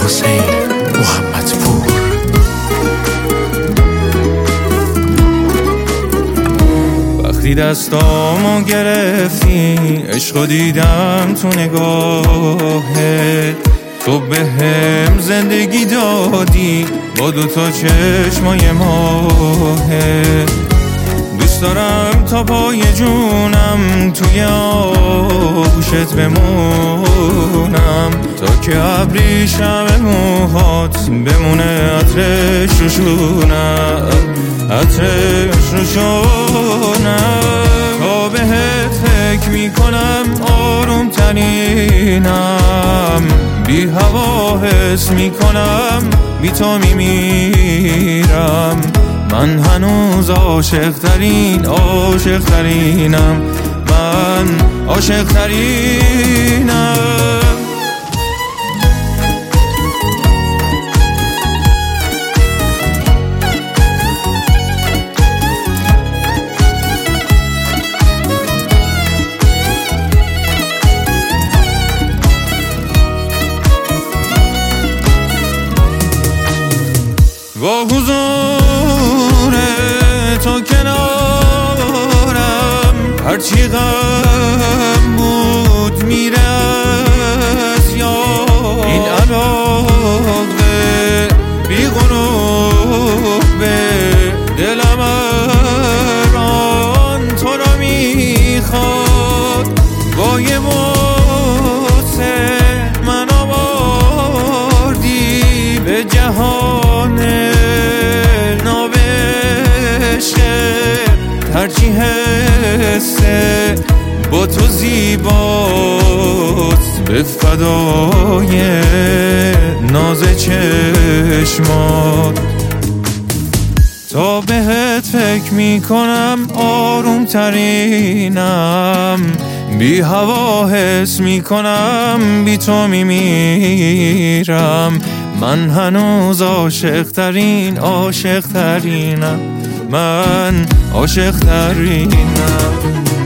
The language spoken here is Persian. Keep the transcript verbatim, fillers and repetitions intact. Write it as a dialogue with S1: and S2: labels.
S1: حسین محمدپور. وقتی دستامو گرفتی عشقو دیدم تو نگاهت، تو به هم زندگی دادی با دوتا چشمای ماهت. دوست دارم تا پای جونم توی آغوشت بمونم، تا که ابریشم موهات بمونه عطرش رو شونم، عطرش رو شونم. تا بهت فکر میکنم آروم ترینم، بی هوا حس میکنم بی تو میمیرم. من هنوز عاشق ترین عاشق ترینم، من عاشق ترینم. با حضور تو کنارم هرچی غم بود میره از یاد. این علاقه بی غروب به دلم الان تو را میخواد. با یه بوسه من آوردی به جهان هرچی حسه با تو زیباست، به فدای ناز چشمات. تا بهت فکر میکنم آروم ترینم، بی هوا حس میکنم بی تو میمیرم. من هنوز عاشق ترین عاشق ترینم، من عاشق ترینم.